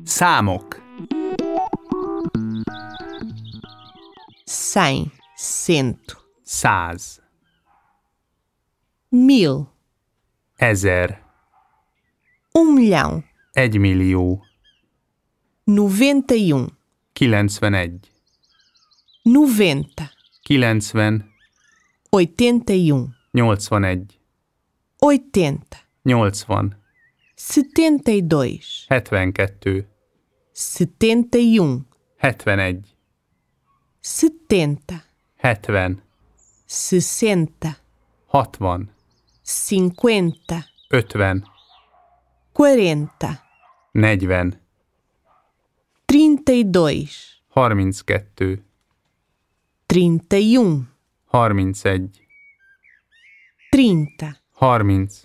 Számok. 100, cento, 100, 1000, 1000, 1 milhão, 1 millió, 91, 91, 90, 90, 81, 81, 80, 80, 72, 72, 71, 71, 70, 70, 60, 60, 50, 50, 40, 40, 32, 32, 31, 31, 30, 30,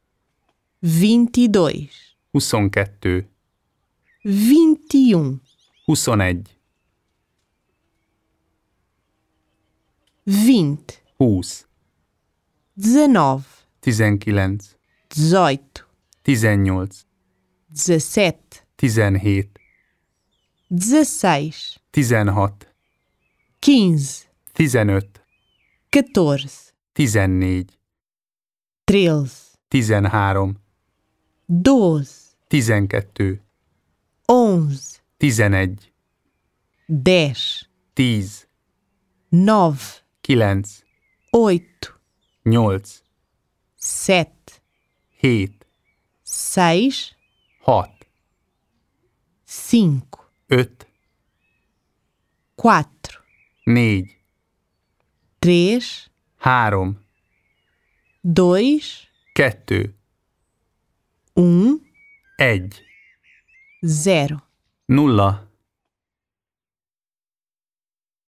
22, 22, 21, 21, 20, 20, 19, 19, 18, 18, 17, 17, 16, 16, 15, 15, 14, 14, 13, 13, 12, 12, 11, 11, 10, 10, 9, 9, 8, 8, 7, 7, 6, 6, 5, 5, 4, 4, 3, 3, 2, 2, 1, 1, 0. 0,